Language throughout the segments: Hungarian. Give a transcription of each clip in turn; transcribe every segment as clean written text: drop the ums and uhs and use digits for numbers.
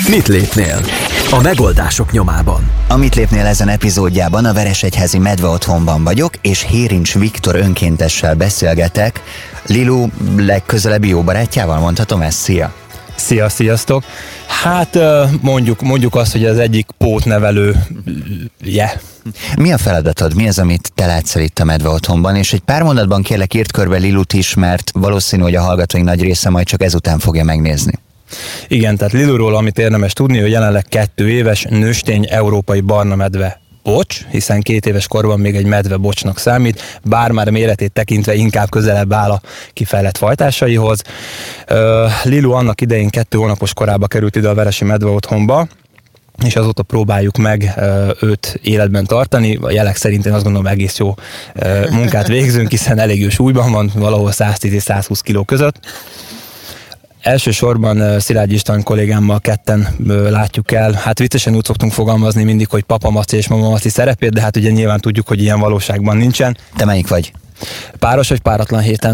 Mit lépnél? A megoldások nyomában. A Mit lépnél ezen epizódjában a Veresegyházi Medve Otthonban vagyok, és Hérincs Viktor önkéntessel beszélgetek. Lilu legközelebbi jó barátjával, mondhatom ezt? Szia! Sziasztok! Hát mondjuk azt, hogy az egyik pótnevelő. Mi a feladatod? Mi az, amit te látsz el itt a Medve Otthonban? És egy pár mondatban kérlek, írd körbe Lilut is, mert valószínű, hogy a hallgatóink nagy része majd csak ezután fogja megnézni. Igen, tehát Liluról, amit érdemes tudni, hogy jelenleg 2 éves nőstény európai barna medve bocs, hiszen 2 éves korban még egy medve bocsnak számít, bár már méretét tekintve inkább közelebb áll a kifejlett fajtásaihoz. Lilu annak idején 2 hónapos korába került ide a Veresi Medve Otthonba, és azóta próbáljuk meg őt életben tartani. A jelek szerint én azt gondolom, egész jó munkát végzünk, hiszen elég jó súlyban van, valahol 110 és 120 kg között. Elsősorban Szilágyi István kollégámmal ketten látjuk el. Hát viccesen úgy szoktunk fogalmazni mindig, hogy papa maci és mama maci szerepét, de hát ugye nyilván tudjuk, hogy ilyen valóságban nincsen. Te melyik vagy? Páros vagy páratlan héten?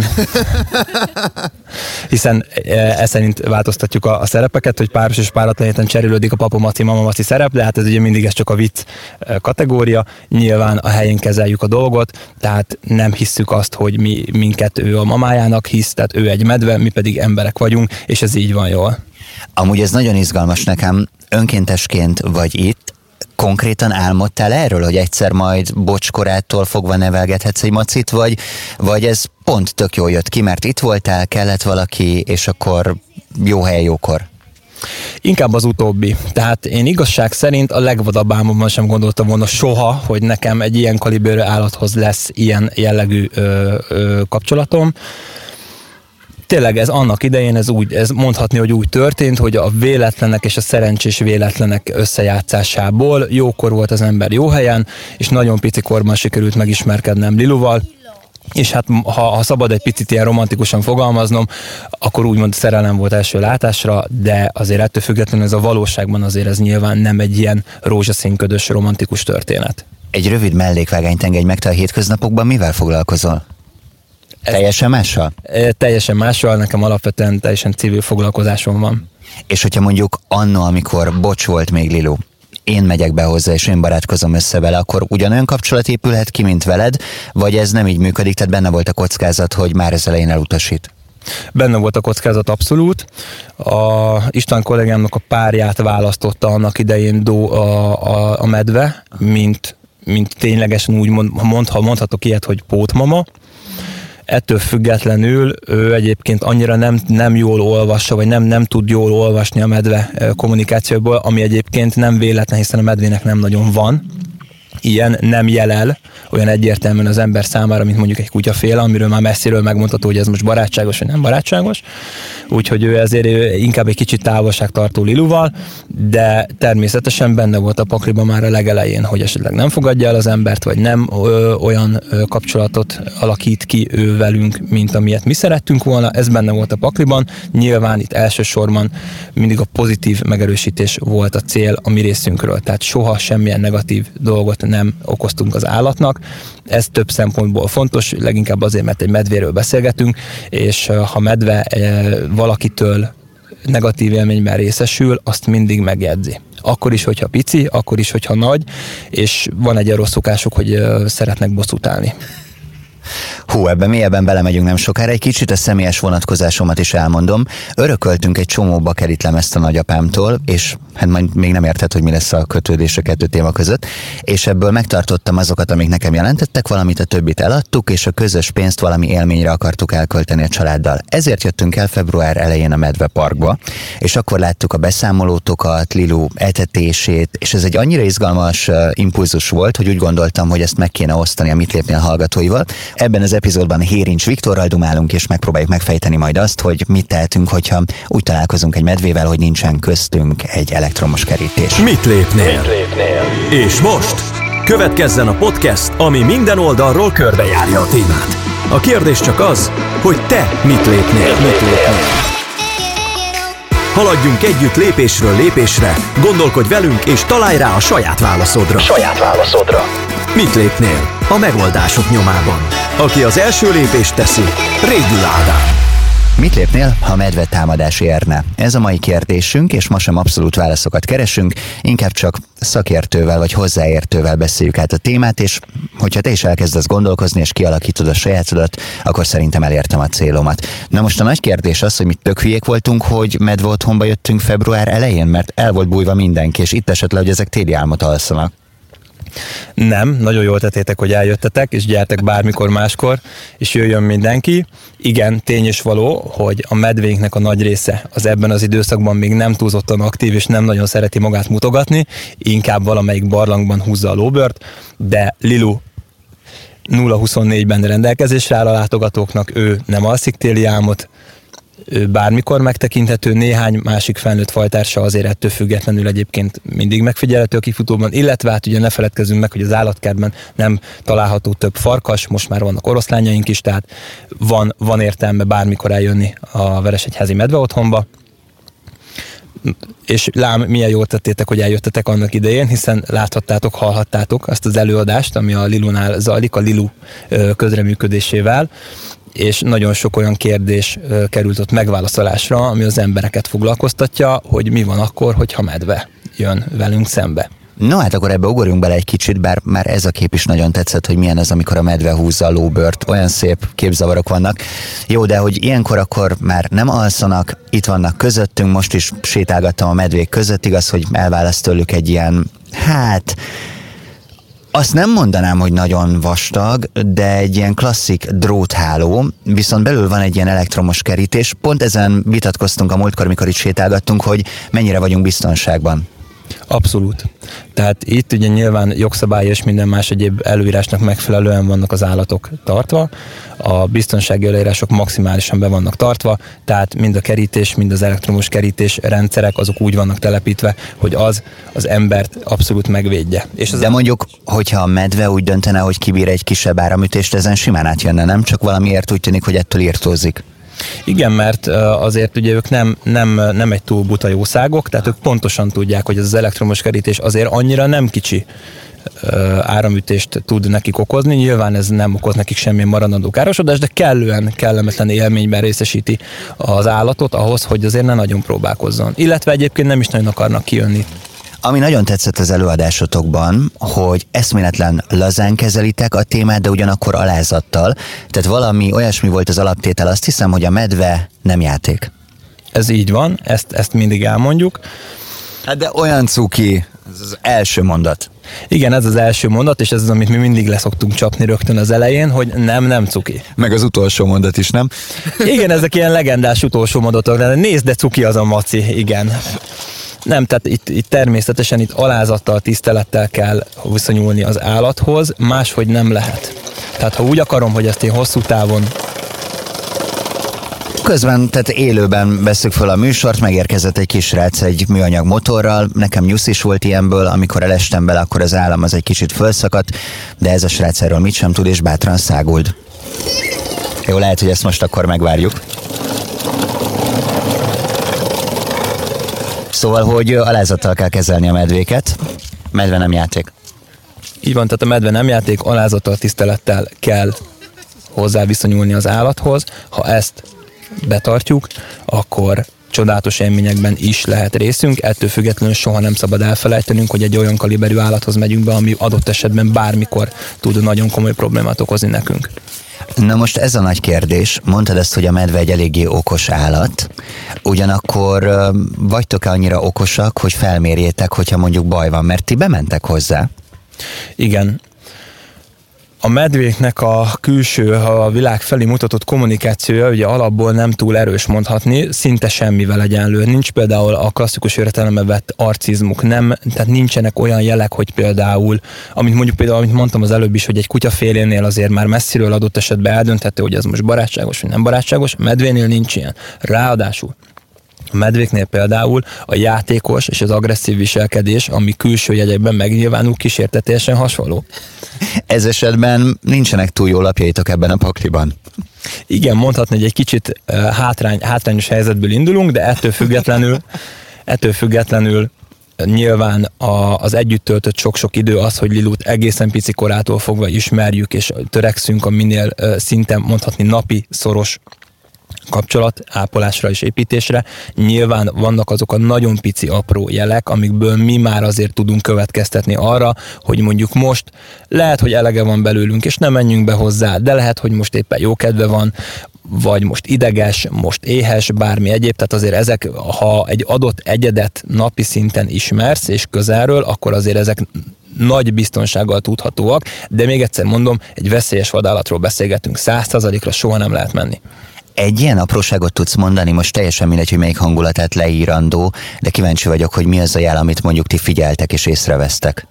Hiszen ez szerint változtatjuk a szerepeket, hogy páros és páratlan héten cserélődik a papa maci, mama maci szerep, de hát ez ugye mindig csak a vicc kategória. Nyilván a helyén kezeljük a dolgot, tehát nem hisszük azt, hogy minket ő a mamájának hisz, tehát ő egy medve, mi pedig emberek vagyunk, és ez így van jól. Amúgy ez nagyon izgalmas nekem, önkéntesként vagy itt. Konkrétan álmodtál erről, hogy egyszer majd bocskorától fogva nevelgethetsz egy macit, vagy ez pont tök jól jött ki, mert itt voltál, kellett valaki, és akkor jó hely, jókor? Inkább az utóbbi. Tehát én igazság szerint a legvadabb álmomban sem gondoltam volna soha, hogy nekem egy ilyen kaliberű állathoz lesz ilyen jellegű kapcsolatom. Tényleg ez annak idején, ez mondhatni, hogy úgy történt, hogy a véletlenek és a szerencsés véletlenek összejátszásából jókor volt az ember jó helyen, és nagyon pici korban sikerült megismerkednem Liluval, és hát ha szabad egy picit ilyen romantikusan fogalmaznom, akkor úgymond szerelem volt első látásra, de azért ettől függetlenül ez a valóságban azért ez nyilván nem egy ilyen rózsaszínködös romantikus történet. Egy rövid mellékvágányt engedj meg, te a hétköznapokban mivel foglalkozol? Teljesen mással? Teljesen mással, nekem alapvetően teljesen civil foglalkozásom van. És hogyha mondjuk anno, amikor bocs volt még Lilu, én megyek be hozzá, és én barátkozom össze vele, akkor ugyanolyan kapcsolat épülhet ki, mint veled, vagy ez nem így működik, tehát benne volt a kockázat, hogy már az elején elutasít? Benne volt a kockázat abszolút. A István kollégámnak a párját választotta annak idején a medve, mint ténylegesen úgy mondhatok ilyet, hogy pótmama. Ettől függetlenül ő egyébként annyira nem jól olvassa, vagy nem tud jól olvasni a medve kommunikációból, ami egyébként nem véletlen, hiszen a medvének nem nagyon van. Ilyen nem jelel olyan egyértelműen az ember számára, mint mondjuk egy kutyaféle, amiről már messziről megmondható, hogy ez most barátságos, vagy nem barátságos. Úgyhogy ő ezért inkább egy kicsit távolságtartó Liluval, de természetesen benne volt a pakliban már a legelején, hogy esetleg nem fogadja el az embert, vagy nem olyan kapcsolatot alakít ki ő velünk, mint amilyet mi szerettünk volna. Ez benne volt a pakliban. Nyilván itt elsősorban mindig a pozitív megerősítés volt a cél a mi részünkről, tehát soha semmilyen negatív dolgot nem okoztunk az állatnak. Ez több szempontból fontos, leginkább azért, mert egy medvéről beszélgetünk, és ha medve valakitől negatív élményben részesül, azt mindig megjegyzi. Akkor is, hogyha pici, akkor is, hogyha nagy, és van egy rossz szokásuk, hogy szeretnek bosszút állni. Hú, ebben mélyebben belemegyünk nem sokára, egy kicsit a személyes vonatkozásomat is elmondom. Örököltünk egy csomó bakelit lemezt a nagyapámtól, és hát majd még nem érted, hogy mi lesz a kötődés a 2 téma között, és ebből megtartottam azokat, amik nekem jelentettek valamit, a többit eladtuk, és a közös pénzt valami élményre akartuk elkölteni a családdal. Ezért jöttünk el február elején a Medve Parkba, és akkor láttuk a beszámolótokat, Lilu etetését, és ez egy annyira izgalmas impulzus volt, hogy úgy gondoltam, hogy ezt meg kéne osztani a Mit lépnél hallgatóival. Ebben az epizódban Hérincs Viktorral dumálunk, és megpróbáljuk megfejteni majd azt, hogy mit tehetünk, hogyha úgy találkozunk egy medvével, hogy nincsen köztünk egy elektromos kerítés. Mit lépnél? És most következzen a podcast, ami minden oldalról körbejárja a témát. A kérdés csak az, hogy te mit lépnél? Haladjunk együtt lépésről lépésre, gondolkodj velünk és találj rá a saját válaszodra. Mit lépnél? A megoldások nyomában. Aki az első lépést teszi, Rédül Ádám. Mit lépnél, ha medve támadás érne? Ez a mai kérdésünk, és ma sem abszolút válaszokat keresünk, inkább csak szakértővel vagy hozzáértővel beszéljük át a témát, és hogyha te is elkezdesz gondolkozni, és kialakítod a sajátodat, akkor szerintem elértem a célomat. Na most a nagy kérdés az, hogy mi tök hülyék voltunk, hogy medve otthonba jöttünk február elején, mert el volt bújva mindenki, és itt esett le, hogy ezek téli álmot alszanak. Nem, nagyon jól tettétek, hogy eljöttetek, és gyertek bármikor máskor, és jöjjön mindenki. Igen, tény és való, hogy a medvénknek a nagy része az ebben az időszakban még nem túlzottan aktív, és nem nagyon szereti magát mutogatni, inkább valamelyik barlangban húzza a lóbört, de Lilu 0-24-ben rendelkezésre áll a látogatóknak, ő nem alszik téli álmot, ő bármikor megtekinthető, néhány másik felnőtt fajtársa azért ettől függetlenül egyébként mindig megfigyelhető a kifutóban, illetve hát ugye ne feledkezzünk meg, hogy az állatkertben nem található több farkas, most már vannak oroszlányaink is, tehát van értelme bármikor eljönni a Veresegyházi medve otthonba. És lám, milyen jól tettétek, hogy eljöttetek annak idején, hiszen láthattátok, hallhattátok azt az előadást, ami a Lilunál zajlik, a Lilu közreműködésével, és nagyon sok olyan kérdés került ott megválaszolásra, ami az embereket foglalkoztatja, hogy mi van akkor, hogyha medve jön velünk szembe. No, hát akkor ebbe ugorjunk bele egy kicsit, bár már ez a kép is nagyon tetszett, hogy milyen ez, amikor a medve húzza a lóbört. Olyan szép képzavarok vannak. Jó, de hogy ilyenkor akkor már nem alszanak, itt vannak közöttünk, most is sétálgattam a medvék között, igaz, hogy elválaszt tőlük egy ilyen, azt nem mondanám, hogy nagyon vastag, de egy ilyen klasszik drótháló, viszont belül van egy ilyen elektromos kerítés. Pont ezen vitatkoztunk a múltkor, mikor itt sétálgattunk, hogy mennyire vagyunk biztonságban. Abszolút. Tehát itt ugye nyilván jogszabály és minden más egyéb előírásnak megfelelően vannak az állatok tartva, a biztonsági előírások maximálisan be vannak tartva, tehát mind a kerítés, mind az elektromos kerítés rendszerek azok úgy vannak telepítve, hogy az embert abszolút megvédje. És de mondjuk, hogyha a medve úgy döntene, hogy kibír egy kisebb áramütést, ezen simán átjönne, nem? Csak valamiért úgy tűnik, hogy ettől írtózik. Igen, mert azért ugye ők nem egy túl buta jószágok, tehát ők pontosan tudják, hogy ez az elektromos kerítés azért annyira nem kicsi áramütést tud nekik okozni. Nyilván ez nem okoz nekik semmilyen maradandó károsodást, de kellően kellemetlen élményben részesíti az állatot ahhoz, hogy azért ne nagyon próbálkozzon. Illetve egyébként nem is nagyon akarnak kijönni. Ami nagyon tetszett az előadásotokban, hogy eszméletlen lazán kezelitek a témát, de ugyanakkor alázattal. Tehát valami olyasmi volt az alaptétel, azt hiszem, hogy a medve nem játék. Ez így van, ezt mindig elmondjuk. Hát de olyan cuki, ez az első mondat. Igen, ez az első mondat, és ez az, amit mi mindig leszoktunk csapni rögtön az elején, hogy nem cuki. Meg az utolsó mondat is, nem? Igen, ezek ilyen legendás utolsó mondatok, de nézd, de cuki az a maci, igen. Nem, tehát itt természetesen itt alázattal, tisztelettel kell viszonyulni az állathoz, máshogy nem lehet. Tehát ha úgy akarom, hogy ezt én hosszú távon... Közben, tehát élőben vesszük fel a műsort, megérkezett egy kisrác egy műanyag motorral, nekem nyusz is volt ilyenből, amikor elestem bele, akkor az állam az egy kicsit fölszakadt, de ez a srác erről mit sem tud, és bátran száguld. Jó, lehet, hogy ezt most akkor megvárjuk. Szóval, hogy alázattal kell kezelni a medvéket. Medve nem játék. Így van, tehát a medve nem játék, alázattal, tisztelettel kell hozzá viszonyulni az állathoz. Ha ezt betartjuk, akkor csodálatos élményekben is lehet részünk. Ettől függetlenül soha nem szabad elfelejtenünk, hogy egy olyan kaliberű állathoz megyünk be, ami adott esetben bármikor tud nagyon komoly problémát okozni nekünk. Na most ez a nagy kérdés. Mondtad ezt, hogy a medve egy eléggé okos állat. Ugyanakkor vagytok-e annyira okosak, hogy felmérjétek, hogyha mondjuk baj van, mert ti bementek hozzá? Igen. A medvéknek a külső, a világ felé mutatott kommunikációja ugye alapból nem túl erős mondhatni, szinte semmivel egyenlő. Nincs például a klasszikus értelembe vett arcizmuk, tehát nincsenek olyan jelek, hogy például, amit mondtam az előbb is, hogy egy kutyafélénél azért már messziről adott esetben eldönthető, hogy ez most barátságos vagy nem barátságos, a medvénél nincs ilyen. Ráadásul a medvéknél például a játékos és az agresszív viselkedés, ami külső jegyekben megnyilvánul, kísértetésen hasonló. Ez esetben nincsenek túl jó lapjaitok ebben a pakliban. Igen, mondhatni, hogy egy kicsit hátrányos helyzetből indulunk, de ettől függetlenül nyilván az együtt töltött sok-sok idő az, hogy Lilut egészen pici korától fogva ismerjük, és törekszünk a minél szinten mondhatni napi, szoros kapcsolat ápolásra és építésre. Nyilván vannak azok a nagyon pici apró jelek, amikből mi már azért tudunk következtetni arra, hogy mondjuk most lehet, hogy elege van belőlünk, és nem menjünk be hozzá, de lehet, hogy most éppen jó kedve van, vagy most ideges, most éhes, bármi egyéb, tehát azért ezek, ha egy adott egyedet napi szinten ismersz, és közelről, akkor azért ezek nagy biztonsággal tudhatóak, de még egyszer mondom, egy veszélyes vadállatról beszélgetünk, 100%-ra soha nem lehet menni. Egy ilyen apróságot tudsz mondani, most teljesen mindegy, hogy melyik hangulatát leírandó, de kíváncsi vagyok, hogy mi az a jel, amit mondjuk ti figyeltek és észrevesztek.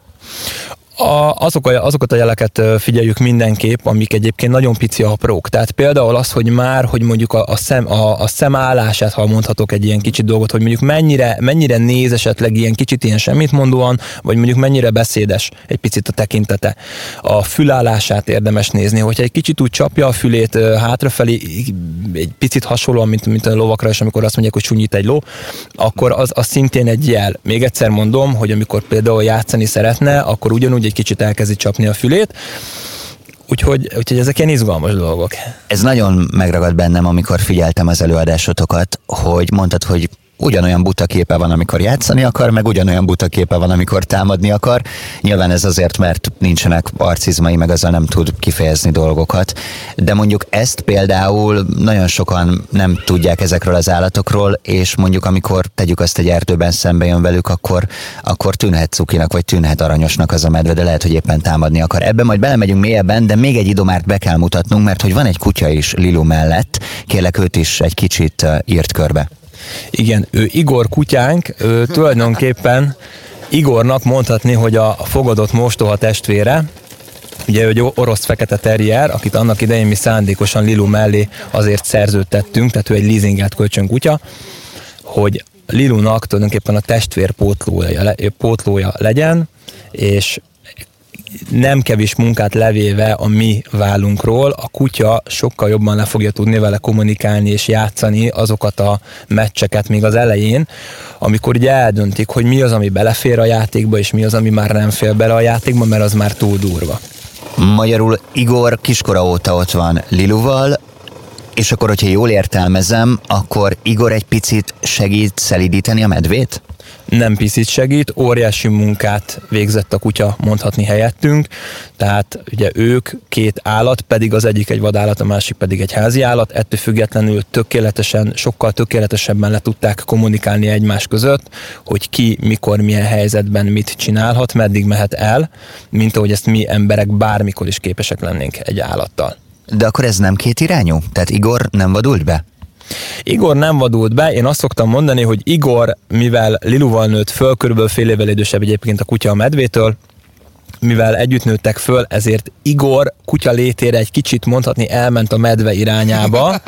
Azokat a jeleket figyeljük mindenképp, amik egyébként nagyon pici aprók. Tehát például az, hogy már, hogy mondjuk a szemállását, ha mondhatok egy ilyen kicsit dolgot, hogy mondjuk mennyire néz esetleg ilyen kicsit ilyen semmitmondóan, vagy mondjuk mennyire beszédes egy picit a tekintete. A fülállását érdemes nézni, hogyha egy kicsit úgy csapja a fülét hátrafelé, egy picit hasonlóan, mint a lovakra, és amikor azt mondják, hogy sunyít egy ló, akkor az szintén egy jel. Még egyszer mondom, hogy amikor például játszani szeretne, akkor ugyanúgy egy kicsit elkezdi csapni a fülét, úgyhogy ezek ilyen izgalmas dolgok. Ez nagyon megragad bennem, amikor figyeltem az előadásotokat, hogy mondtad, hogy ugyanolyan buta képe van, amikor játszani akar, meg ugyanolyan buta képe van, amikor támadni akar. Nyilván ez azért, mert nincsenek arcizmai, meg azzal nem tud kifejezni dolgokat. De mondjuk ezt például nagyon sokan nem tudják ezekről az állatokról, és mondjuk amikor tegyük azt egy erdőben szembe jön velük, akkor tűnhet cukinak, vagy tűnhet aranyosnak az a medve, de lehet, hogy éppen támadni akar. Ebben majd belemegyünk mélyebben, de még egy idomárt be kell mutatnunk, mert hogy van egy kutya is Lilu mellett. Kérlek, őt is egy kicsit írt körbe. Igen, ő Igor kutyánk, ő tulajdonképpen Igornak mondhatni, hogy a fogadott mostoha testvére, ugye ő egy orosz fekete terrier, akit annak idején mi szándékosan Lilu mellé azért szerződtettünk, tehát ő egy leasingelt kölcsönkutya, hogy Lilunak tulajdonképpen a testvér pótlója legyen, és nem kevés munkát levéve a mi vállunkról, a kutya sokkal jobban le fogja tudni vele kommunikálni és játszani azokat a meccseket még az elején, amikor ugye eldöntik, hogy mi az, ami belefér a játékba, és mi az, ami már nem fér bele a játékba, mert az már túl durva. Magyarul Igor kiskora óta ott van Liluval, és akkor, hogyha jól értelmezem, akkor Igor egy picit segít szelídíteni a medvét? Nem picit segít, óriási munkát végzett a kutya mondhatni helyettünk, tehát ugye ők két állat, pedig az egyik egy vadállat, a másik pedig egy házi állat, ettől függetlenül sokkal tökéletesebben le tudták kommunikálni egymás között, hogy ki, mikor, milyen helyzetben mit csinálhat, meddig mehet el, mint ahogy ezt mi emberek bármikor is képesek lennénk egy állattal. De akkor ez nem kétirányú? Tehát Igor nem vadult be? Igor nem vadult be, én azt szoktam mondani, hogy Igor, mivel Liluval nőtt föl, körülbelül fél évvel idősebb egyébként a kutya a medvétől, mivel együtt nőttek föl, ezért Igor kutya létére egy kicsit mondhatni elment a medve irányába,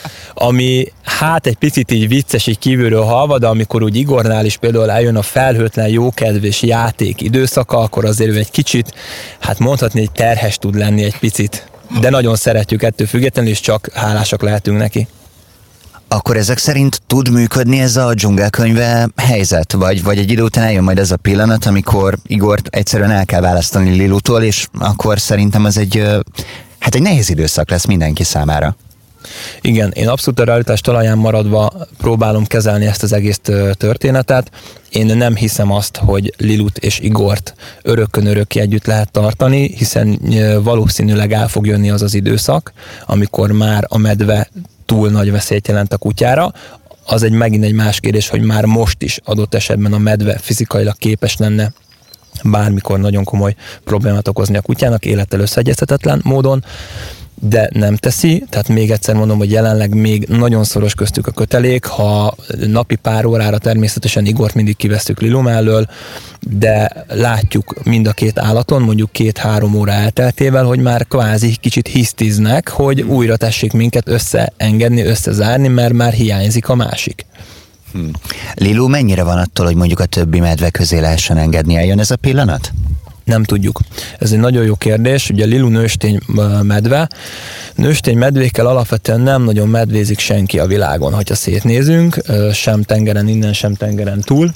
ami hát egy picit így vicces, így kívülről halva, de amikor úgy Igornál is például eljön a felhőtlen jókedvés játék időszaka, akkor azért ő egy kicsit, hát mondhatni, hogy terhes tud lenni egy picit, de nagyon szeretjük ettől függetlenül, és csak hálásak lehetünk neki. Akkor ezek szerint tud működni ez a dzsungelkönyve helyzet? Vagy egy idő után eljön majd ez a pillanat, amikor Igort egyszerűen el kell választani Lilutól, és akkor szerintem ez egy nehéz időszak lesz mindenki számára. Igen, én abszolút a realitás talaján maradva próbálom kezelni ezt az egész történetet. Én nem hiszem azt, hogy Lilut és Igort örökkön örökké együtt lehet tartani, hiszen valószínűleg el fog jönni az az időszak, amikor már a medve túl nagy veszélyt jelent a kutyára. Az megint egy más kérdés, hogy már most is adott esetben a medve fizikailag képes lenne bármikor nagyon komoly problémát okozni a kutyának, élettel összeegyeztetetlen módon, de nem teszi, tehát még egyszer mondom, hogy jelenleg még nagyon szoros köztük a kötelék, ha napi pár órára természetesen Igort mindig kivesszük Lilu mellől, de látjuk mind a két állaton, mondjuk 2-3 óra elteltével, hogy már kvázi kicsit hisztiznek, hogy újra tessék minket összeengedni, összezárni, mert már hiányzik a másik. Lilu mennyire van attól, hogy mondjuk a többi medve közé lehessen engedni? Eljön ez a pillanat? Nem tudjuk. Ez egy nagyon jó kérdés. Ugye Lilu nőstény medve. Nőstény medvékkel alapvetően nem nagyon medvézik senki a világon, hogyha szétnézünk, sem tengeren innen, sem tengeren túl.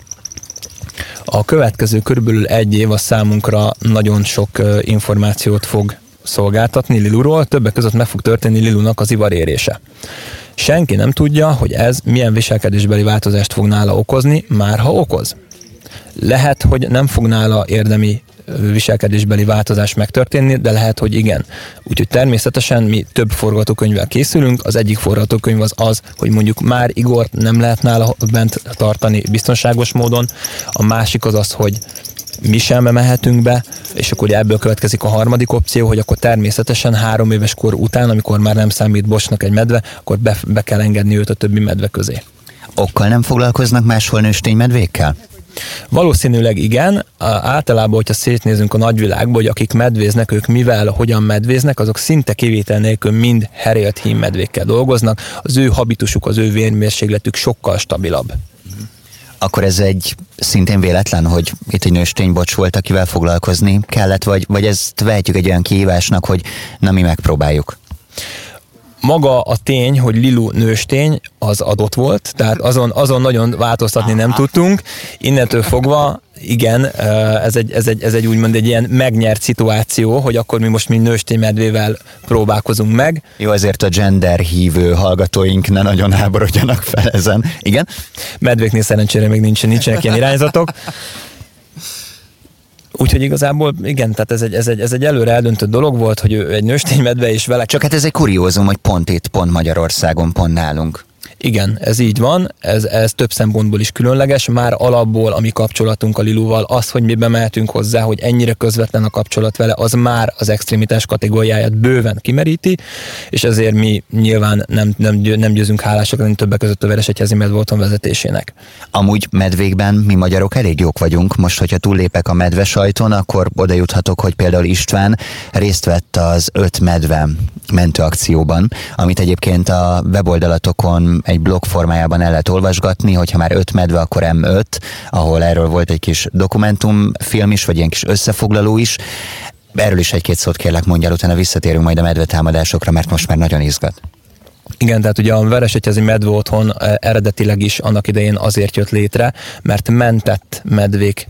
A következő körülbelül 1 év a számunkra nagyon sok információt fog szolgáltatni Liluról, többek között meg fog történni Lilunak az ivarérése. Senki nem tudja, hogy ez milyen viselkedésbeli változást fog nála okozni, már ha okoz. Lehet, hogy nem fog nála érdemi viselkedésbeli változás megtörténni, de lehet, hogy igen. Úgyhogy természetesen mi több forgatókönyvvel készülünk. Az egyik forgatókönyv az, hogy mondjuk már Igort nem lehet nála bent tartani biztonságos módon. A másik az, hogy mi sem mehetünk be, és akkor ebből következik a harmadik opció, hogy akkor természetesen 3 éves kor után, amikor már nem számít Bocsnak egy medve, akkor be kell engedni őt a többi medve közé. Okkal nem foglalkoznak máshol nősténymedvékkel? Valószínűleg igen. Általában, hogyha szétnézünk a nagyvilágba, hogy akik medvéznek, ők hogyan medvéznek, azok szinte kivétel nélkül mind herélt hímmedvékkel dolgoznak. Az ő habitusuk, az ő vérmérsékletük sokkal stabilabb. Akkor ez egy szintén véletlen, hogy itt egy nősténybocs volt, akivel foglalkozni kellett, vagy ezt vehetjük egy olyan kihívásnak, hogy na mi megpróbáljuk? Maga a tény, hogy Lilu nőstény, az adott volt, tehát azon nagyon változtatni nem tudtunk. Innentől fogva, igen, ez egy úgymond egy ilyen megnyert szituáció, hogy akkor mi most mind nősténymedvével próbálkozunk meg. Jó, azért a gender hívő hallgatóink ne nagyon háborodjanak fel ezen. Igen? Medvéknél szerencsére még nincsenek ilyen irányzatok. Úgyhogy igazából igen, tehát ez egy előre eldöntött dolog volt, hogy ő egy nősténymedve és vele... Csak hát ez egy kuriózum, hogy pont itt, pont Magyarországon, pont nálunk. Igen, ez így van, ez több szempontból is különleges, már alapból a mi kapcsolatunk a Liluval, az, hogy mi bemehetünk hozzá, hogy ennyire közvetlen a kapcsolat vele, az már az extremitás kategóriáját bőven kimeríti, és ezért mi nyilván nem győzünk hálásak lenni többek között a Veresegyházi Medve Otthon vezetésének. Amúgy medvékben mi magyarok elég jók vagyunk, most hogyha túllépek a medve sajton, akkor oda juthatok, hogy például István részt vett az 5 medve mentőakcióban, amit egyébként a weboldalatokon egy blog formájában el lehet olvasgatni, hogyha már 5 medve, akkor M5, ahol erről volt egy kis dokumentumfilm is, vagy ilyen kis összefoglaló is. Erről is egy-két szót kérlek mondjál, utána visszatérünk majd a medvetámadásokra, mert most már nagyon izgat. Igen, tehát ugye a Veresegyházi Medve Otthon eredetileg is annak idején azért jött létre, mert mentett medvék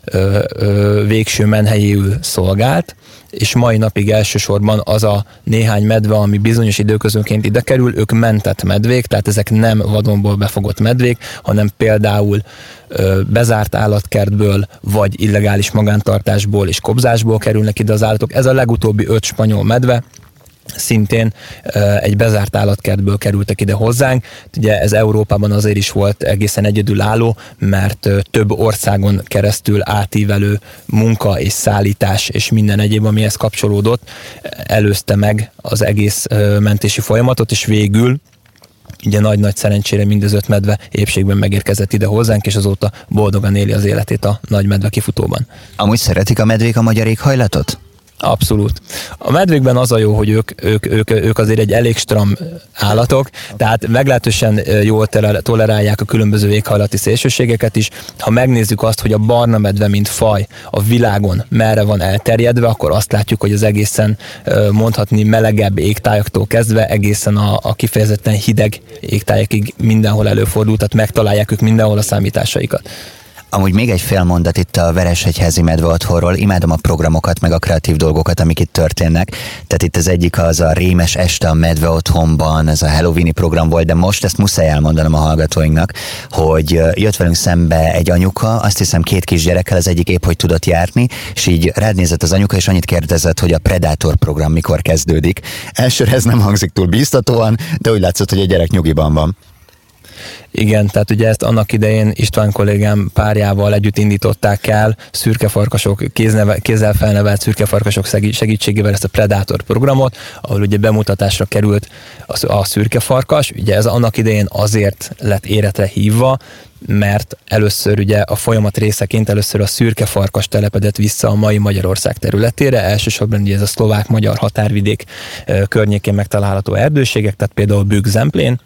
végső menhelyéül szolgált, és mai napig elsősorban az a néhány medve, ami bizonyos időközönként ide kerül, ők mentett medvék, tehát ezek nem vadonból befogott medvék, hanem például bezárt állatkertből, vagy illegális magántartásból és kobzásból kerülnek ide az állatok. Ez a legutóbbi 5 spanyol medve, szintén egy bezárt állatkertből kerültek ide hozzánk. Ugye ez Európában azért is volt egészen egyedülálló, mert több országon keresztül átívelő munka és szállítás és minden egyéb, amihez kapcsolódott, előzte meg az egész mentési folyamatot, és végül ugye nagy-nagy szerencsére mind az 5 medve épségben megérkezett ide hozzánk, és azóta boldogan éli az életét a nagy medve kifutóban. Amúgy szeretik a medvék a magyar éghajlatot? Abszolút. A medvékben az a jó, hogy ők azért egy elég stram állatok, tehát meglehetősen jól tolerálják a különböző éghajlati szélsőségeket is. Ha megnézzük azt, hogy a barna medve, mint faj a világon merre van elterjedve, akkor azt látjuk, hogy az egészen mondhatni melegebb égtájaktól kezdve egészen a kifejezetten hideg égtájakig mindenhol előfordul, tehát megtalálják ők mindenhol a számításaikat. Amúgy még egy fél mondat itt a Veresegyházi Medve Otthonról. Imádom a programokat, meg a kreatív dolgokat, amik itt történnek. Tehát itt az egyik az a Rémes este a Medve Otthonban, ez a Halloweeni program volt, de most ezt muszáj elmondanom a hallgatóinknak, hogy jött velünk szembe egy anyuka, azt hiszem 2 kisgyerekkel, az egyik épp hogy tudott járni, és így rád nézett az anyuka, és annyit kérdezett, hogy a Predator program mikor kezdődik. Elsőre ez nem hangzik túl bíztatóan, de úgy látszott, hogy a gyerek nyugiban van. Igen, tehát ugye ezt annak idején István kollégám párjával együtt indították el, szürkefarkasok, kézzel felnevelt szürkefarkasok segítségével ezt a Predator programot, ahol ugye bemutatásra került a szürkefarkas. Ugye ez annak idején azért lett életre hívva, mert először ugye a folyamat részeként először a szürkefarkas telepedett vissza a mai Magyarország területére, elsősorban ugye ez a szlovák-magyar határvidék környékén megtalálható erdőségek, tehát például Bükk-Zemplén,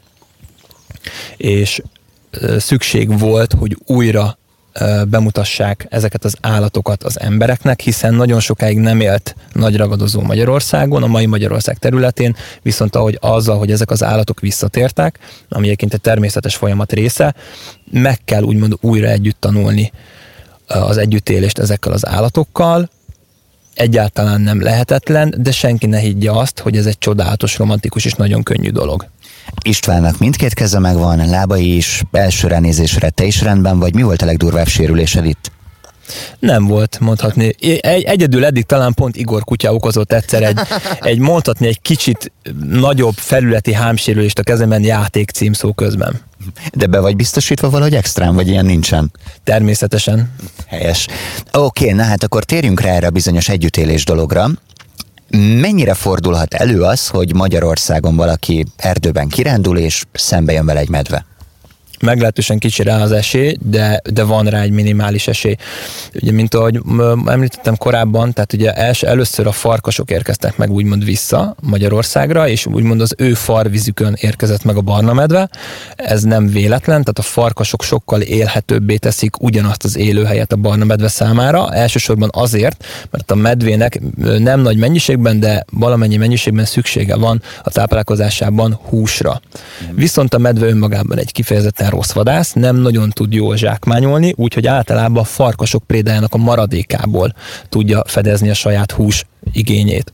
és szükség volt, hogy újra bemutassák ezeket az állatokat az embereknek, hiszen nagyon sokáig nem élt nagy ragadozó Magyarországon, a mai Magyarország területén, viszont azzal, hogy ezek az állatok visszatértek, ami egyébként egy természetes folyamat része, meg kell úgymond újra együtt tanulni az együttélést ezekkel az állatokkal, egyáltalán nem lehetetlen, de senki ne higgye azt, hogy ez egy csodálatos, romantikus és nagyon könnyű dolog. Istvánnak mindkét keze megvan, lábai is, első ránézésre te is rendben vagy, mi volt a legdurvább sérülésed itt? Nem volt, mondhatni. Egyedül eddig talán pont Igor kutya okozott egyszer mondhatni egy kicsit nagyobb felületi hámsérülést a kezemben játék címszó közben. De be vagy biztosítva valahogy extrán, vagy ilyen nincsen? Természetesen. Helyes. Oké, na hát akkor térjünk rá erre a bizonyos együttélés dologra. Mennyire fordulhat elő az, hogy Magyarországon valaki erdőben kirándul, és szembe jön vele egy medve? Meglehetősen kicsi rá az esély, de van rá egy minimális esély. Ugye, mint ahogy említettem korábban, tehát ugye először a farkasok érkeztek meg úgymond vissza Magyarországra, és úgymond az ő farvizükön érkezett meg a barna medve. Ez nem véletlen, tehát a farkasok sokkal élhetőbbé teszik ugyanazt az élőhelyet a barna medve számára, elsősorban azért, mert a medvének nem nagy mennyiségben, de valamennyi mennyiségben szüksége van a táplálkozásában húsra. Viszont a medve önmagában egy kifejezetten rossz vadász, nem nagyon tud jól zsákmányolni, úgyhogy általában a farkasok prédájának a maradékából tudja fedezni a saját hús igényét.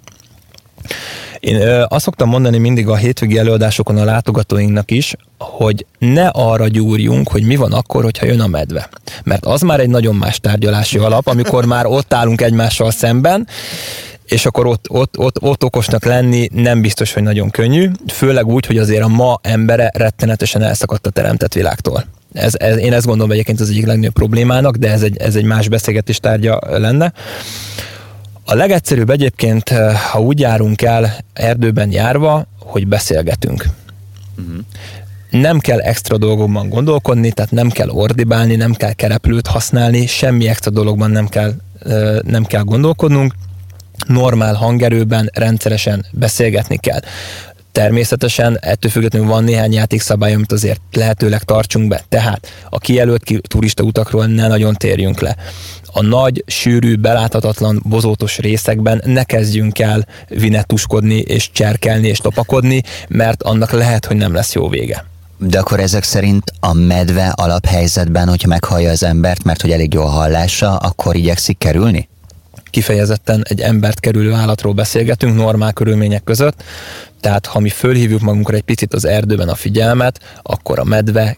Én azt szoktam mondani mindig a hétvégi előadásokon a látogatóinknak is, hogy ne arra gyúrjunk, hogy mi van akkor, hogyha jön a medve. Mert az már egy nagyon más tárgyalási alap, amikor már ott állunk egymással szemben, és akkor ott okosnak lenni nem biztos, hogy nagyon könnyű, főleg úgy, hogy azért a ma embere rettenetesen elszakadt a teremtett világtól. Én ezt gondolom egyébként az egyik legnagyobb problémának, de ez egy más beszélgetés tárgya lenne. A legegyszerűbb egyébként, ha úgy járunk el erdőben járva, hogy beszélgetünk. Nem kell extra dolgokban gondolkodni, tehát nem kell ordibálni, nem kell kereplőt használni, semmi extra dologban nem kell gondolkodnunk. Normál hangerőben rendszeresen beszélgetni kell. Természetesen ettől függetlenül van néhány játékszabály, amit azért lehetőleg tartsunk be. Tehát a kijelölt turista utakról ne nagyon térjünk le. A nagy, sűrű, beláthatatlan, bozótos részekben ne kezdjünk el vinettuskodni, és cserkelni, és topakodni, mert annak lehet, hogy nem lesz jó vége. De akkor ezek szerint a medve alaphelyzetben, hogyha meghallja az embert, mert hogy elég jó a hallása, akkor igyekszik kerülni? Kifejezetten egy embert kerülő állatról beszélgetünk normál körülmények között, tehát ha mi fölhívjuk magunkra egy picit az erdőben a figyelmet, akkor a medve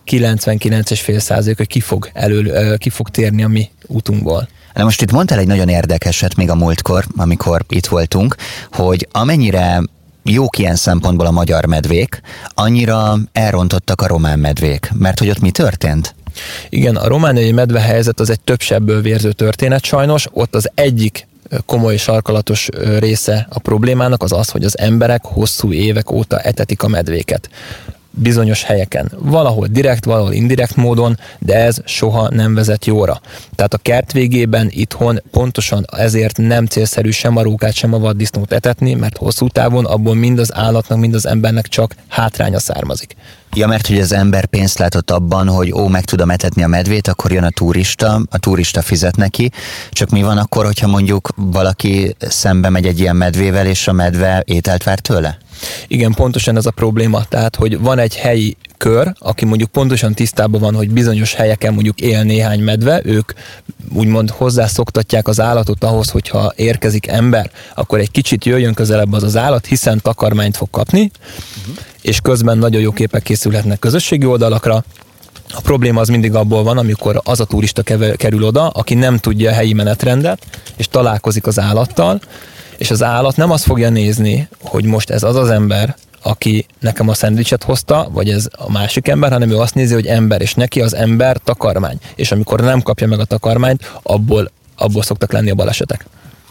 99,5%-a ki fog térni a mi útunkból. Na most itt mondtál egy nagyon érdekeset még a múltkor, amikor itt voltunk, hogy amennyire jók ilyen szempontból a magyar medvék, annyira elrontottak a román medvék, mert hogy ott mi történt? Igen, a romániai medvehelyzet az egy több sebből vérző történet sajnos, ott az egyik komoly sarkalatos része a problémának az az, hogy az emberek hosszú évek óta etetik a medvéket. Bizonyos helyeken. Valahol direkt, valahol indirekt módon, de ez soha nem vezet jóra. Tehát a kert végében itthon pontosan ezért nem célszerű sem a rókát, sem a vaddisznót etetni, mert hosszú távon abból mind az állatnak, mind az embernek csak hátránya származik. Ja, mert hogy az ember pénzt látott abban, hogy meg tudom etetni a medvét, akkor jön a turista fizet neki, csak mi van akkor, hogyha mondjuk valaki szembe megy egy ilyen medvével, és a medve ételt vár tőle? Igen, pontosan ez a probléma. Tehát, hogy van egy helyi kör, aki mondjuk pontosan tisztában van, hogy bizonyos helyeken mondjuk él néhány medve, ők úgymond hozzászoktatják az állatot ahhoz, hogyha érkezik ember, akkor egy kicsit jöjjön közelebb az állat, hiszen takarmányt fog kapni, és közben nagyon jó képek készülhetnek közösségi oldalakra. A probléma az mindig abból van, amikor az a turista kerül oda, aki nem tudja a helyi menetrendet, és találkozik az állattal, és az állat nem azt fogja nézni, hogy most ez az az ember, aki nekem a szendvicset hozta, vagy ez a másik ember, hanem ő azt nézi, hogy ember, és neki az ember takarmány. És amikor nem kapja meg a takarmányt, abból szoktak lenni a balesetek.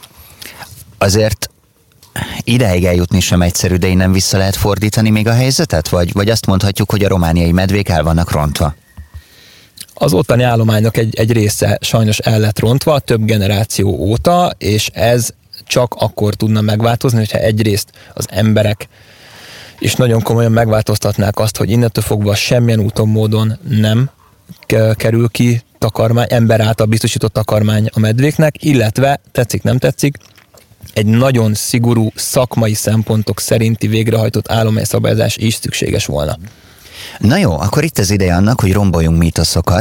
Azért ideig eljutni sem egyszerű, de innen vissza lehet fordítani még a helyzetet? Vagy azt mondhatjuk, hogy a romániai medvék el vannak rontva? Az ottani állománynak egy része sajnos el lett rontva több generáció óta, és ez csak akkor tudna megváltozni, hogyha egyrészt az emberek is nagyon komolyan megváltoztatnák azt, hogy innentől fogva semmilyen úton, módon nem kerül ki takarmány, ember által biztosított takarmány a medvéknek, illetve tetszik, nem tetszik, egy nagyon szigorú szakmai szempontok szerinti végrehajtott állományszabályozás is szükséges volna. Na jó, akkor itt az ideje annak, hogy romboljunk mítoszokat.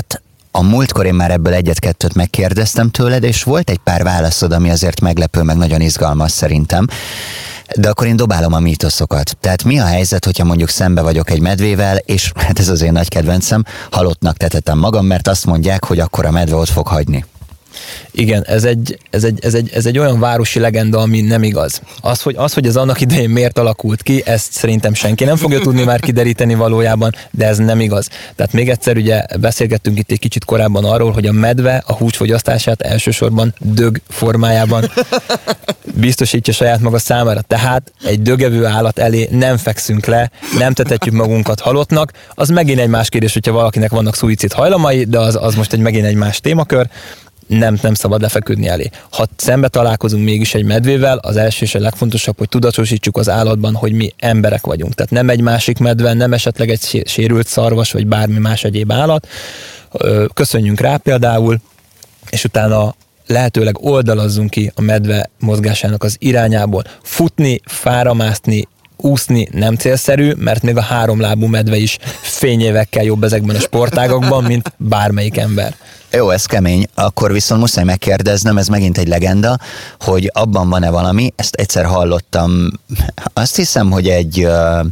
A múltkor én már ebből egyet-kettőt megkérdeztem tőled, és volt egy pár válaszod, ami azért meglepő, meg nagyon izgalmas szerintem. De akkor én dobálom a mítoszokat. Tehát mi a helyzet, hogyha mondjuk szembe vagyok egy medvével, és hát ez az én nagy kedvencem, halottnak tetetem magam, mert azt mondják, hogy akkor a medve ott fog hagyni. Igen, ez egy olyan városi legenda, ami nem igaz. Az, hogy ez annak idején miért alakult ki, ezt szerintem senki nem fogja tudni már kideríteni valójában, de ez nem igaz. Tehát még egyszer ugye beszélgettünk itt egy kicsit korábban arról, hogy a medve a húsfogyasztását elsősorban dög formájában biztosítja saját maga számára. Tehát egy dögevő állat elé nem fekszünk le, nem tetetjük magunkat halottnak. Az megint egy más kérdés, hogyha valakinek vannak szuicid hajlamai, de az most megint egy más témakör. Nem szabad lefeküdni elé. Ha szembe találkozunk mégis egy medvével, az első és a legfontosabb, hogy tudatosítsuk az állatban, hogy mi emberek vagyunk. Tehát nem egy másik medve, nem esetleg egy sérült szarvas, vagy bármi más egyéb állat. Köszönjünk rá például, és utána lehetőleg oldalazzunk ki a medve mozgásának az irányából. Futni, fáramászni, úszni nem célszerű, mert még a háromlábú medve is fényévekkel jobb ezekben a sportágakban, mint bármelyik ember. Jó, ez kemény. Akkor viszont muszáj megkérdeznem, ez megint egy legenda, hogy abban van-e valami, ezt egyszer hallottam, azt hiszem, hogy egy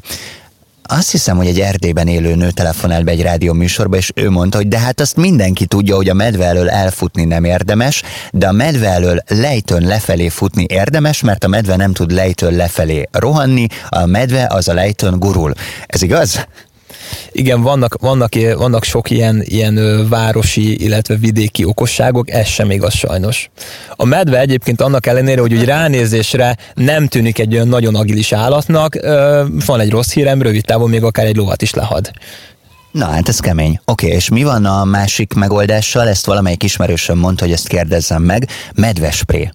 Erdélyben élő nő telefonált be egy rádióműsorba, és ő mondta, hogy de hát azt mindenki tudja, hogy a medve elől elfutni nem érdemes, de a medve elől lejtőn lefelé futni érdemes, mert a medve nem tud lejtőn lefelé rohanni, a medve az a lejtőn gurul. Ez igaz? Igen, vannak sok ilyen városi, illetve vidéki okosságok, ez sem igaz sajnos. A medve egyébként annak ellenére, hogy úgy ránézésre nem tűnik egy olyan nagyon agilis állatnak, van egy rossz hírem, rövid távon még akár egy lovat is lehad. Na hát ez kemény. Oké, és mi van a másik megoldással? Ezt valamelyik ismerősöm mondta, hogy ezt kérdezzem meg. Medvespré.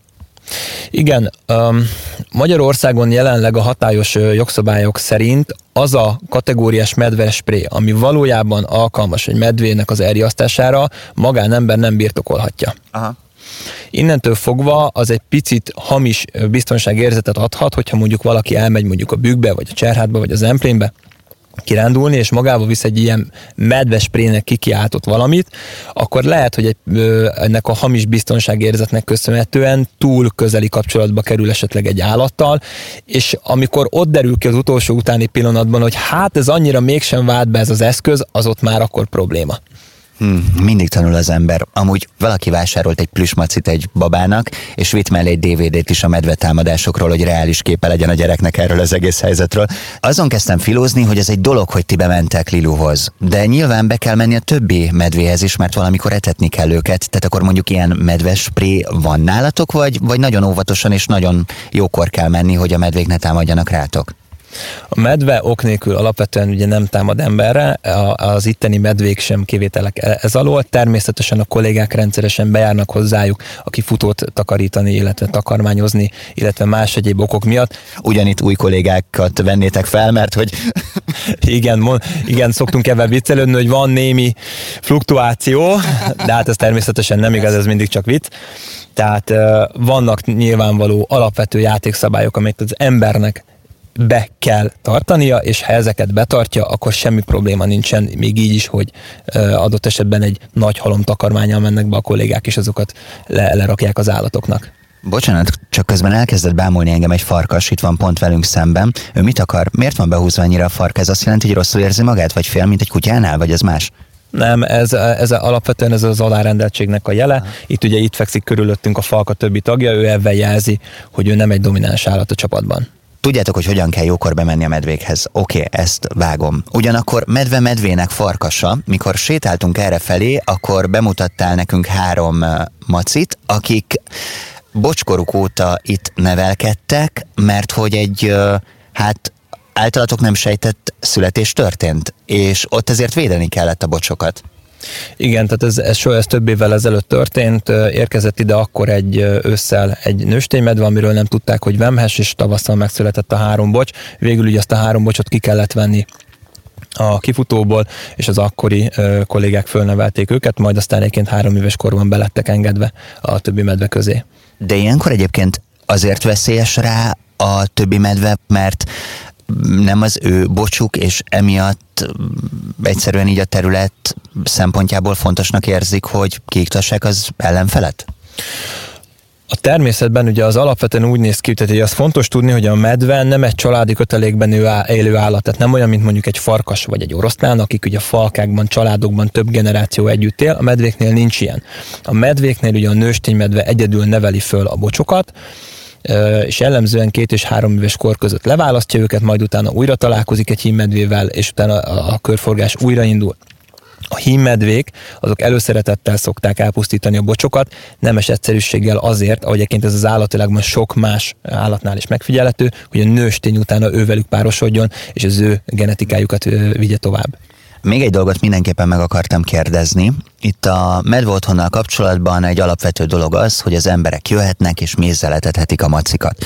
Igen, Magyarországon jelenleg a hatályos jogszabályok szerint az a kategóriás medvespré, ami valójában alkalmas egy medvének az elriasztására, magánember nem birtokolhatja. Aha. Innentől fogva az egy picit hamis biztonságérzetet adhat, hogyha mondjuk valaki elmegy mondjuk a Bükkbe, vagy a Cserhátba, vagy az Emplénbe kirándulni, és magával visz egy ilyen medvesprének kikiáltott valamit, akkor lehet, hogy ennek a hamis biztonságérzetnek köszönhetően túl közeli kapcsolatba kerül esetleg egy állattal, és amikor ott derül ki az utolsó utáni pillanatban, hogy hát ez annyira mégsem vált be ez az eszköz, az ott már akkor probléma. Mindig tanul az ember. Amúgy valaki vásárolt egy plüsmacit egy babának, és vitt mellé egy DVD-t is a medvetámadásokról, hogy reális képe legyen a gyereknek erről az egész helyzetről. Azon kezdtem filózni, hogy ez egy dolog, hogy ti bementek Liluhoz. De nyilván be kell menni a többi medvéhez is, mert valamikor etetni kell őket. Tehát akkor mondjuk ilyen medvespré van nálatok, vagy nagyon óvatosan és nagyon jókor kell menni, hogy a medvék ne támadjanak rátok? A medve ok nélkül alapvetően ugye nem támad emberre, az itteni medvék sem kivételek ez alól. Természetesen a kollégák rendszeresen bejárnak hozzájuk, aki futót takarítani, illetve takarmányozni, illetve más egyéb okok miatt. Ugyanitt új kollégákat vennétek fel, mert hogy... Igen, szoktunk ebben viccelődni, hogy van némi fluktuáció, de hát ez természetesen nem igaz, ez mindig csak vicc. Tehát vannak nyilvánvaló alapvető játékszabályok, amit az embernek be kell tartania, és ha ezeket betartja, akkor semmi probléma nincsen, még így is, hogy adott esetben egy nagy halomtakarmánnyal mennek be a kollégák, és azokat lerakják az állatoknak. Bocsánat, csak közben elkezdett bámulni engem egy farkas, itt van pont velünk szemben. Ő mit akar? Miért van behúzva annyira a farka? Ez azt jelenti, hogy rosszul érzi magát, vagy fél, mint egy kutyánál, vagy ez más? Nem, ez alapvetően ez az alárendeltségnek a jele. Itt fekszik körülöttünk a falka többi tagja, ő ebben jelzi, hogy ő nem egy domináns állat a csapatban. Tudjátok, hogy hogyan kell jókor bemenni a medvékhez. Oké, ezt vágom. Ugyanakkor medvének farkasa, mikor sétáltunk errefelé, akkor bemutattál nekünk 3 macit, akik bocskoruk óta itt nevelkedtek, ezt hogy egy, általatok nem sejtett születés történt, és ott ezért védeni kellett a bocsokat. Igen, tehát ez több évvel ezelőtt történt, érkezett ide akkor ősszel egy nősténymedve, amiről nem tudták, hogy vemhes, és tavasszal megszületett a 3 bocs. Végül így azt a 3 bocsot ki kellett venni a kifutóból, és az akkori kollégák fölnevelték őket, majd aztán egyébként 3 éves korban belettek engedve a többi medve közé. De ilyenkor egyébként azért veszélyes rá a többi medve, mert nem az ő bocsuk, és emiatt egyszerűen így a terület szempontjából fontosnak érzik, hogy kiiktassák az ellenfelet? A természetben ugye az alapvetően úgy néz ki, tehát az fontos tudni, hogy a medve nem egy családi kötelékben élő állat, tehát nem olyan, mint mondjuk egy farkas vagy egy oroszlán, akik ugye falkákban, családokban több generáció együtt él, a medvéknél nincs ilyen. A medvéknél ugye a nősténymedve egyedül neveli föl a bocsokat, és jellemzően 2 és 3 éves kor között leválasztja őket, majd utána újra találkozik egy hímmedvével, és utána a körforgás újraindul. A hímmedvék azok előszeretettel szokták elpusztítani a bocsokat, nemes egyszerűséggel azért, ahogy egyébként ez az állatvilágban sok más állatnál is megfigyelhető, hogy a nőstény utána ővelük párosodjon, és az ő genetikájukat vigye tovább. Még egy dolgot mindenképpen meg akartam kérdezni. Itt a medve otthonnal kapcsolatban egy alapvető dolog az, hogy az emberek jöhetnek és mézzel etethetik a macikat.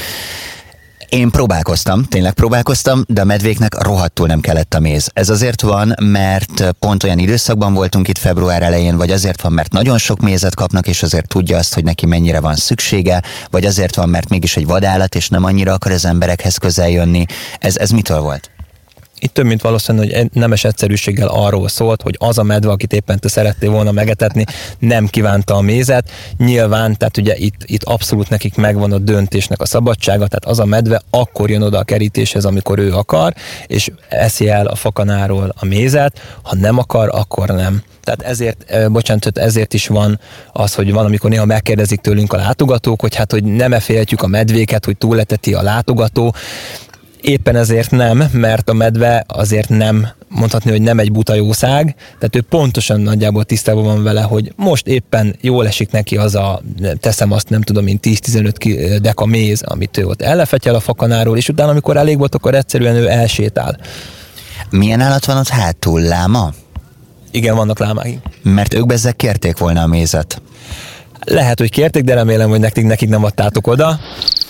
Én tényleg próbálkoztam, de a medvéknek rohadtul nem kellett a méz. Ez azért van, mert pont olyan időszakban voltunk itt február elején, vagy azért van, mert nagyon sok mézet kapnak, és azért tudja azt, hogy neki mennyire van szüksége, vagy azért van, mert mégis egy vadállat, és nem annyira akar az emberekhez közel jönni. Ez mitől volt? Itt több, mint valószínű, hogy nemes egyszerűséggel arról szólt, hogy az a medve, akit éppen te szerettél volna megetetni, nem kívánta a mézet. Nyilván, tehát ugye itt abszolút nekik megvan a döntésnek a szabadsága, tehát az a medve akkor jön oda a kerítéshez, amikor ő akar, és eszi el a fakanáról a mézet, ha nem akar, akkor nem. Tehát ezért is van az, hogy van, amikor néha megkérdezik tőlünk a látogatók, hogy hát, hogy nem féltjük a medvéket, hogy túleteti a látogató. Éppen ezért nem, mert a medve azért nem, mondhatni, hogy nem egy buta jószág, tehát ő pontosan nagyjából tisztában van vele, hogy most éppen jól esik neki az teszem azt, nem tudom én, 10-15 deka méz, amit ő ott ellefetyel a fakanáról, és utána, amikor elég volt, akkor egyszerűen ő elsétál. Milyen állat van ott hátul? Láma? Igen, vannak lámák. Mert ők bezzeg kérték volna a mézet. Lehet, hogy kérték, de remélem, hogy nekik nem adtátok oda.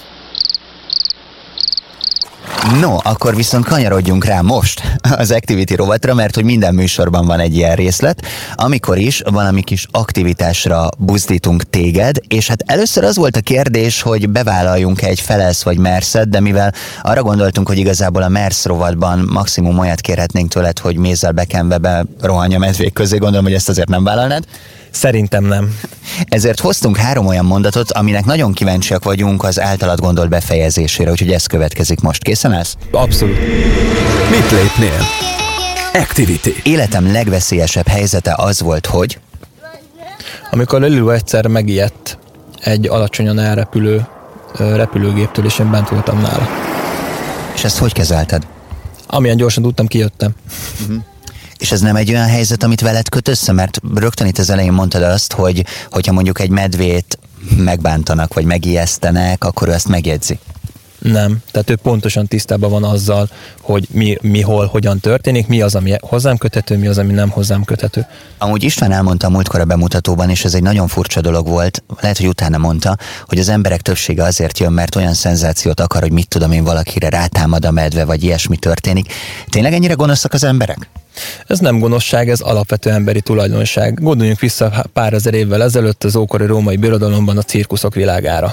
No, akkor viszont kanyarodjunk rá most az Activity rovatra, mert hogy minden műsorban van egy ilyen részlet, amikor is valami kis aktivitásra buzdítunk téged, és hát először az volt a kérdés, hogy bevállaljunk egy felelsz vagy merszet, de mivel arra gondoltunk, hogy igazából a mersz rovatban maximum olyat kérhetnénk tőled, hogy mézzel bekenve berohanj a medvék közé, gondolom, hogy ezt azért nem vállalnád. Szerintem nem. Ezért hoztunk 3 olyan mondatot, aminek nagyon kíváncsiak vagyunk az általad gondolt befejezésére, úgyhogy ez következik most. Készen állsz? Abszolút. Mit lépnél? Activity. Életem legveszélyesebb helyzete az volt, hogy... Amikor Liliu egyszer megijedt egy alacsonyan elrepülő repülőgéptől, és én bent voltam nála. És ezt hogy kezelted? Amilyen gyorsan tudtam, kijöttem. És ez nem egy olyan helyzet, amit veled köt össze? Mert rögtön itt az elején mondtad azt, hogy hogyha mondjuk egy medvét megbántanak, vagy megijesztenek, akkor ő ezt megjegyzi. Nem. Tehát ő pontosan tisztában van azzal, hogy mi hol, hogyan történik, mi az, ami hozzám köthető, mi az, ami nem hozzám köthető. Amúgy István elmondta múltkor a bemutatóban, és ez egy nagyon furcsa dolog volt, lehet, hogy utána mondta, hogy az emberek többsége azért jön, mert olyan szenzációt akar, hogy mit tudom én, valakire rátámad a medve, vagy ilyesmi történik. Tényleg ennyire gonoszak az emberek? Ez nem gonoszság, ez alapvető emberi tulajdonság. Gondoljunk vissza pár ezer évvel ezelőtt az ókori római birodalomban a cirkuszok világára.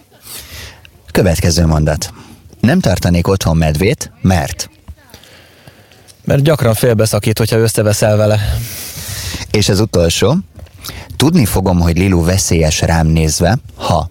Következő mondat. Nem tartanék otthon medvét, mert gyakran félbeszakít, hogyha összeveszel vele. És az utolsó. Tudni fogom, hogy Lilu veszélyes rám nézve, ha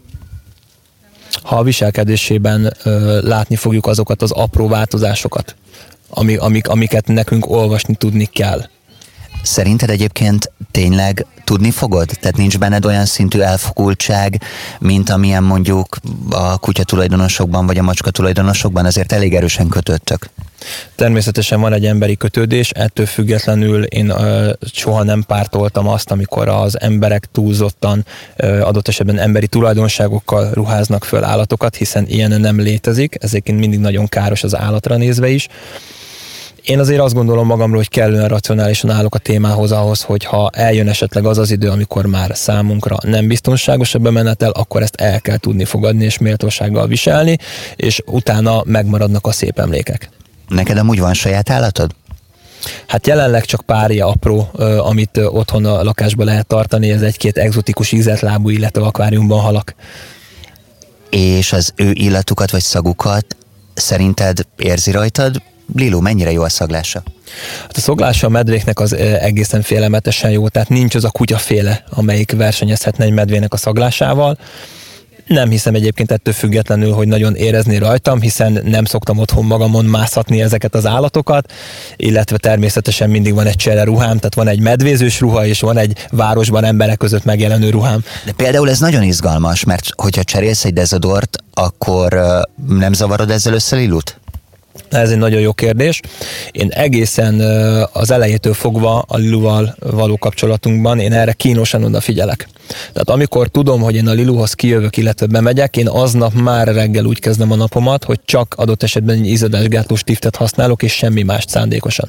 a viselkedésében látni fogjuk azokat az apró változásokat, amiket nekünk olvasni tudni kell. Szerinted egyébként tényleg tudni fogod? Tehát nincs benned olyan szintű elfogultság, mint amilyen mondjuk a kutyatulajdonosokban vagy a macskatulajdonosokban, azért elég erősen kötöttök? Természetesen van egy emberi kötődés, ettől függetlenül én soha nem pártoltam azt, amikor az emberek túlzottan adott esetben emberi tulajdonságokkal ruháznak föl állatokat, hiszen ilyen nem létezik, ezért mindig nagyon káros az állatra nézve is. Én azért azt gondolom magamról, hogy kellően racionálisan állok a témához ahhoz, hogy ha eljön esetleg az az idő, amikor már számunkra nem biztonságos a bemenetel, akkor ezt el kell tudni fogadni és méltósággal viselni, és utána megmaradnak a szép emlékek. Neked amúgy van saját állatod? Hát jelenleg csak párja apró, amit otthon a lakásban lehet tartani, ez 1-2 egzotikus ízeltlábú, illetve akváriumban halak. És az ő illatukat vagy szagukat szerinted érzi rajtad? Lilu, mennyire jó a szaglása? Hát a szaglása a medvéknek az egészen félelmetesen jó, tehát nincs az a kutyaféle, amelyik versenyezhetne egy medvének a szaglásával. Nem hiszem egyébként ettől függetlenül, hogy nagyon érezni rajtam, hiszen nem szoktam otthon magamon mászhatni ezeket az állatokat, illetve természetesen mindig van egy csere ruhám, tehát van egy medvézős ruha, és van egy városban emberek között megjelenő ruhám. De például ez nagyon izgalmas, mert hogyha cserélsz egy dezodort, akkor nem zavarod ezzel össze Lilut? Ez egy nagyon jó kérdés. Én egészen az elejétől fogva a Liluval való kapcsolatunkban én erre kínosan odafigyelek. Tehát amikor tudom, hogy én a Liluhoz kijövök, illetve bemegyek, én aznap már reggel úgy kezdem a napomat, hogy csak adott esetben egy izzadásgátló stiftet használok, és semmi mást szándékosan.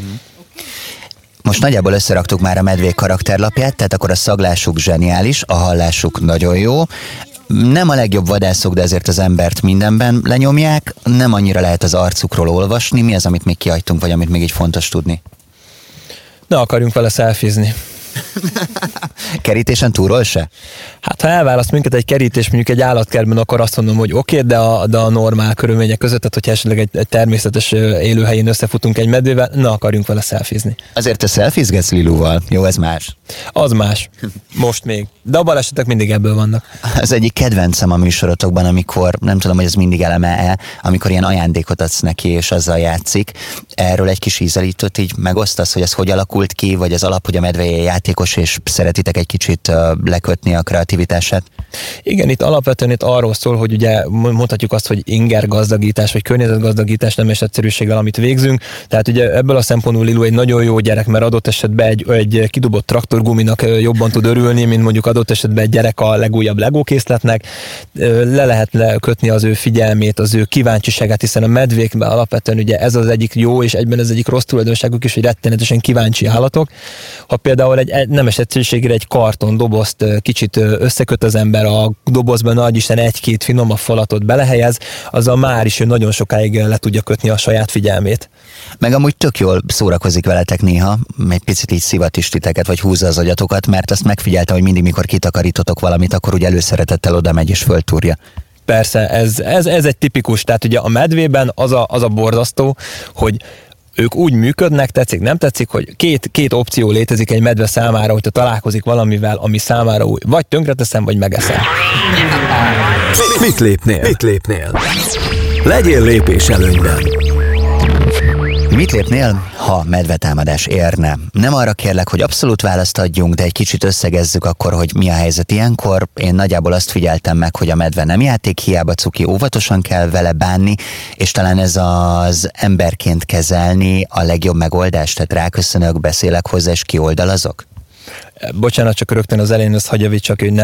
Most nagyjából összeraktuk már a medvék karakterlapját, tehát akkor a szaglásuk zseniális, a hallásuk nagyon jó. Nem a legjobb vadászok, de azért az embert mindenben lenyomják. Nem annyira lehet az arcukról olvasni. Mi az, amit még kihagytunk, vagy amit még így fontos tudni? Ne akarjunk vele szelfizni. Kerítésen túlról se? Hát ha elválaszt minket egy kerítés mondjuk egy állatkertben, akkor azt mondom, hogy oké, de a normál körülmények között, tehát hogyha esetleg egy természetes élőhelyén összefutunk egy medvével, ne akarjunk vele szelfizni. Azért te szelfizgetsz Liluval? Jó, ez más. Az más. Most még. De a balesetek mindig ebből vannak. Az egyik kedvencem a műsorotokban, amikor, nem tudom, hogy ez mindig eleme-e, amikor ilyen ajándékot adsz neki, és azzal játszik. Erről egy kis ízelítőt így megosztasz, hogy ez hogy alakult ki, vagy az alap, hogy a medvéje játékos, és szeretitek egy kicsit lekötni a kreativitását? Igen, itt alapvetően arról szól, hogy ugye mondhatjuk azt, hogy inger gazdagítás, vagy környezetgazdagítás nemes egyszerűséggel, amit végzünk. Tehát ugye ebből a szempontból Lilu egy nagyon jó gyerek, mert adott esetben egy kidobott traktorguminak jobban tud örülni, mint mondjuk adott esetben egy gyerek a legújabb Lego készletnek. Le lehet kötni az ő figyelmét, az ő kíváncsiságát, hiszen a medvékben alapvetően ugye ez az egyik jó, és egyben ez egyik rossz tulajdonságuk is, hogy rettenetesen kíváncsi állatok. Ha például egy nemes egyszerűségére egy karton dobozt kicsit összeköt az ember, a dobozban nagy Isten egy-két finomabb falatot belehelyez, azzal már is ő nagyon sokáig le tudja kötni a saját figyelmét. Meg amúgy tök jól szórakozik veletek néha, egy picit így szivat is titeket, vagy húzza az agyatokat, mert azt megfigyeltem, hogy mindig, mikor kitakarítotok valamit, akkor úgy előszeretettel oda megy és föltúrja. Persze, ez egy tipikus, tehát ugye a medvében az a borzasztó, hogy ők úgy működnek, tetszik, nem tetszik, hogy két opció létezik egy medve számára, hogyha találkozik valamivel, ami számára új. Vagy tönkreteszem, vagy megeszem. Mit lépnél? Legyél lépés előnyben. Mit lépnél, ha medvetámadás érne? Nem arra kérlek, hogy abszolút választ adjunk, de egy kicsit összegezzük akkor, hogy mi a helyzet ilyenkor. Én nagyjából azt figyeltem meg, hogy a medve nem játék, hiába cuki, óvatosan kell vele bánni, és talán ez az emberként kezelni a legjobb megoldás, tehát ráköszönök, beszélek hozzá, és kioldalazok? Bocsánat, csak rögtön az elején azt hagyjavítsak, hogy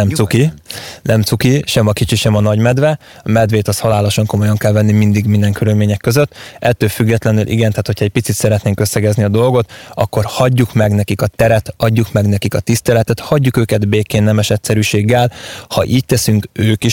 nem cuki, sem a kicsi, sem a nagy medve. A medvét az halálosan komolyan kell venni mindig, minden körülmények között. Ettől függetlenül igen, tehát hogyha egy picit szeretnénk összegezni a dolgot, akkor hagyjuk meg nekik a teret, adjuk meg nekik a tiszteletet, hagyjuk őket békén, nemes egyszerűséggel. Ha így teszünk,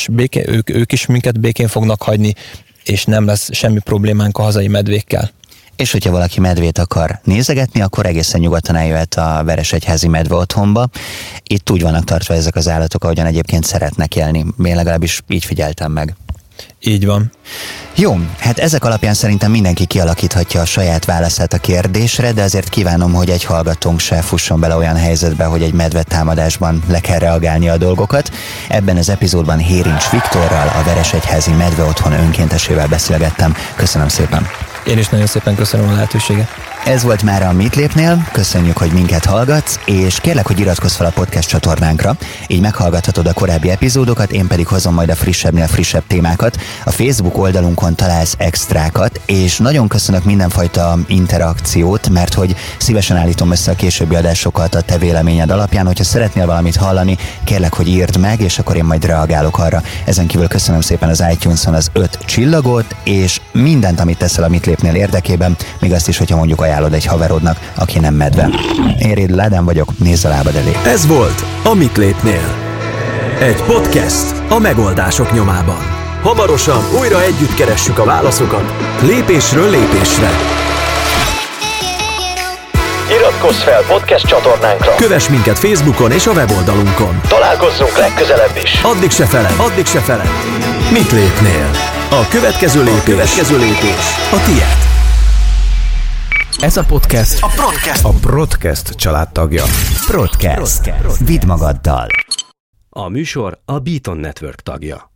ők is minket békén fognak hagyni, és nem lesz semmi problémánk a hazai medvékkel. És hogyha valaki medvét akar nézegetni, akkor egészen nyugodtan eljöhet a Veresegyházi Medve Otthonba. Itt úgy vannak tartva ezek az állatok, ahogyan egyébként szeretnek élni. Én legalábbis így figyeltem meg. Így van. Jó, hát ezek alapján szerintem mindenki kialakíthatja a saját válaszát a kérdésre, de azért kívánom, hogy egy hallgatónk se fusson bele olyan helyzetbe, hogy egy medvetámadásban le kell reagálni a dolgokat. Ebben az epizódban Hérincs Viktorral, a Veresegyházi Medve Otthon önkéntesével beszélgettem. Köszönöm szépen. Én is nagyon szépen köszönöm a lehetőséget. Ez volt már a Mit lépnél, köszönjük, hogy minket hallgatsz, és kérlek, hogy iratkozz fel a podcast csatornánkra, így meghallgathatod a korábbi epizódokat, én pedig hozom majd a frissebbnél frissebb témákat. A Facebook oldalunkon találsz extrákat, és nagyon köszönök mindenfajta interakciót, mert hogy szívesen állítom össze a későbbi adásokat a te véleményed alapján, hogyha szeretnél valamit hallani, kérlek, hogy írd meg, és akkor én majd reagálok arra. Ezen kívül köszönöm szépen az iTunes-on az 5 csillagot, és mindent, amit teszel a Mit lépnél érdekében, még azt is, hogyha mondjuk ajánlod egy haverodnak, aki nem medve. Én Rédl Ádám vagyok, nézz a lábad elé. Ez volt a Mit lépnél? Egy podcast a megoldások nyomában. Hamarosan újra együtt keressük a válaszokat, lépésről lépésre. Iratkozz fel podcast csatornánkra. Kövess minket Facebookon és a weboldalunkon. Találkozzunk legközelebb is. Addig se feledd. Mit lépnél? A következő lépés a tiéd. Ez a podcast a Broadcast családtagja. Broadcast. Vidd magaddal. A műsor a Beaton Network tagja.